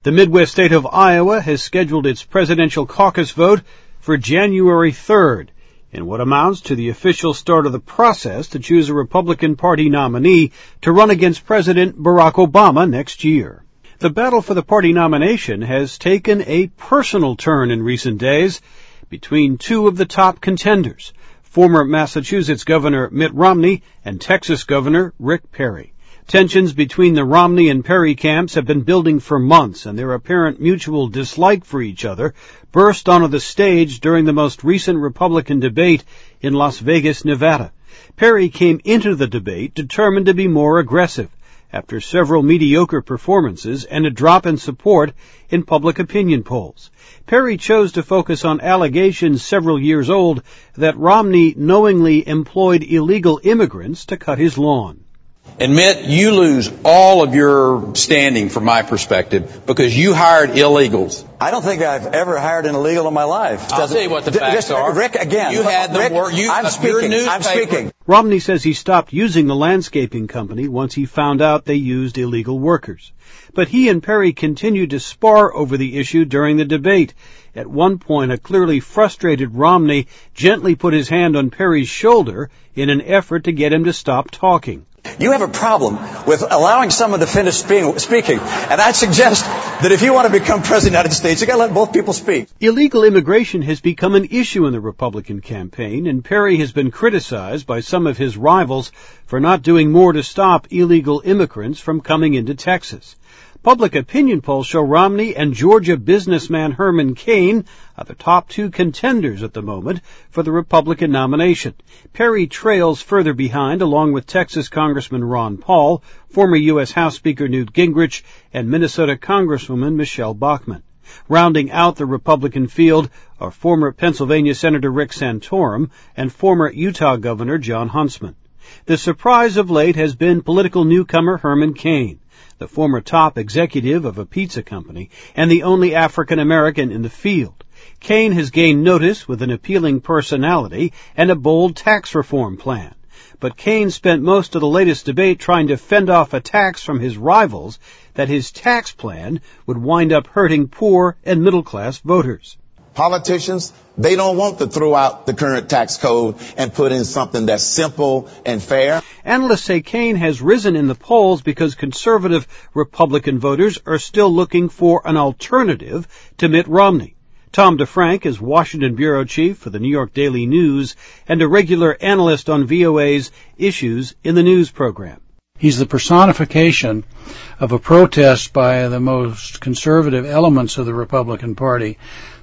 The Midwest state of Iowa has scheduled its presidential caucus vote for January 3rd, in what amounts to the official start of the process to choose a Republican Party nominee to run against President Barack Obama next year. The battle for the party nomination has taken a personal turn in recent days between two of the top contenders, former Massachusetts Governor Mitt Romney and Texas Governor Rick Perry. Tensions between the Romney and Perry camps have been building for months, and their apparent mutual dislike for each other burst onto the stage during the most recent Republican debate in Las Vegas, Nevada. Perry came into the debate determined to be more aggressive after several mediocre performances and a drop in support in public opinion polls. Perry chose to focus on allegations several years old that Romney knowingly employed illegal immigrants to cut his lawn. And Mitt, you lose all of your standing from my perspective because you hired illegals. I don't think I've ever hired an illegal in my life. I'll tell you what the facts are. Rick, again. You had them work. I'm speaking. Romney says he stopped using the landscaping company once he found out they used illegal workers. But he and Perry continued to spar over the issue during the debate. At one point, a clearly frustrated Romney gently put his hand on Perry's shoulder in an effort to get him to stop talking. You have a problem with allowing someone to finish speaking. And I suggest that if you want to become president of the United States, you've got to let both people speak. Illegal immigration has become an issue in the Republican campaign, and Perry has been criticized by some of his rivals for not doing more to stop illegal immigrants from coming into Texas. Public opinion polls show Romney and Georgia businessman Herman Cain are the top two contenders at the moment for the Republican nomination. Perry trails further behind along with Texas Congressman Ron Paul, former U.S. House Speaker Newt Gingrich, and Minnesota Congresswoman Michelle Bachmann. Rounding out the Republican field are former Pennsylvania Senator Rick Santorum and former Utah Governor Jon Huntsman. The surprise of late has been political newcomer Herman Cain, the former top executive of a pizza company and the only African American in the field. Cain has gained notice with an appealing personality and a bold tax reform plan. But Cain spent most of the latest debate trying to fend off attacks from his rivals that his tax plan would wind up hurting poor and middle-class voters. Politicians, they don't want to throw out the current tax code and put in something that's simple and fair. Analysts say Cain has risen in the polls because conservative Republican voters are still looking for an alternative to Mitt Romney. Tom DeFrank is Washington bureau chief for the New York Daily News and a regular analyst on VOA's Issues in the News program. He's the personification of a protest by the most conservative elements of the Republican Party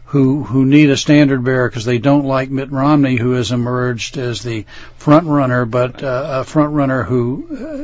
who need a standard bearer because they don't like Mitt Romney, who has emerged as the front runner, but a front runner who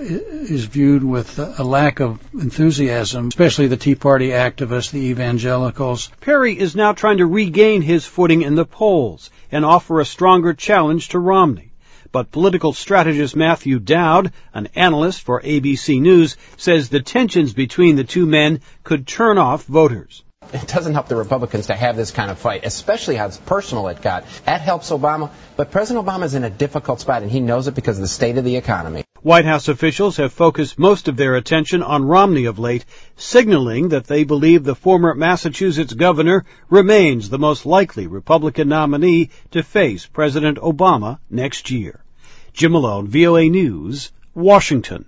is viewed with a lack of enthusiasm, especially the Tea Party activists, the evangelicals. Perry is now trying to regain his footing in the polls and offer a stronger challenge to Romney. But political strategist Matthew Dowd, an analyst for ABC News, says the tensions between the two men could turn off voters. It doesn't help the Republicans to have this kind of fight, especially how personal it got. That helps Obama, but President Obama is in a difficult spot, and he knows it because of the state of the economy. White House officials have focused most of their attention on Romney of late, signaling that they believe the former Massachusetts governor remains the most likely Republican nominee to face President Obama next year. Jim Malone, VOA News, Washington.